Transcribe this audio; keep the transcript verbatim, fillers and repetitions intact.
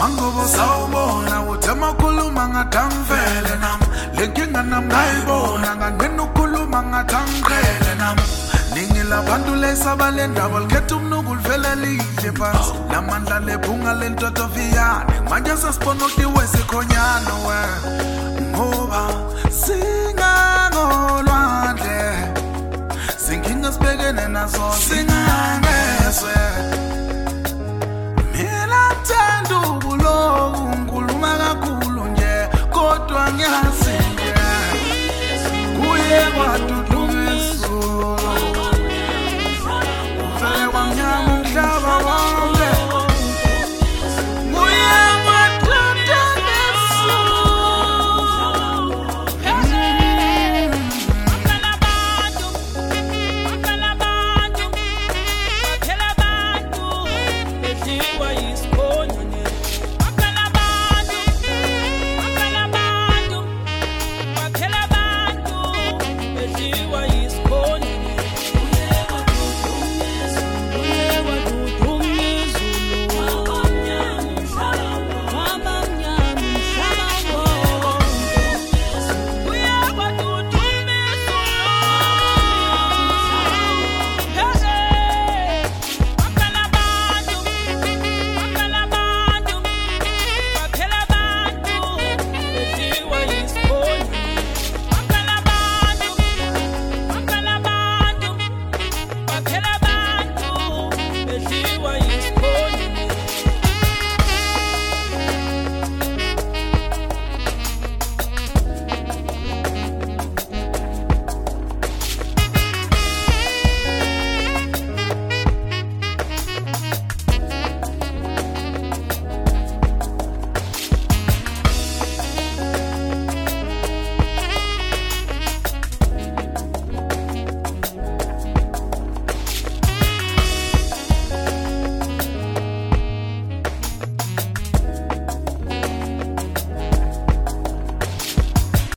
Mangobo sawubona uthema khuluma ngathangivele nam lenkinga nam ngayibona nganena ukhuluma ngathangivele nam ningi labantu lesaba lendaba likhetha umnuku livela lihle phansi lamandla lephunga lentoto viyane manje sasibona ukuthi wesikhonyana we ngoba singangolwandle sinkinga sibhekene nazo singangeswe mina thanda ukuloku ngikhuluma kakhulu nje kodwa ngiyazi nje kuye kwadu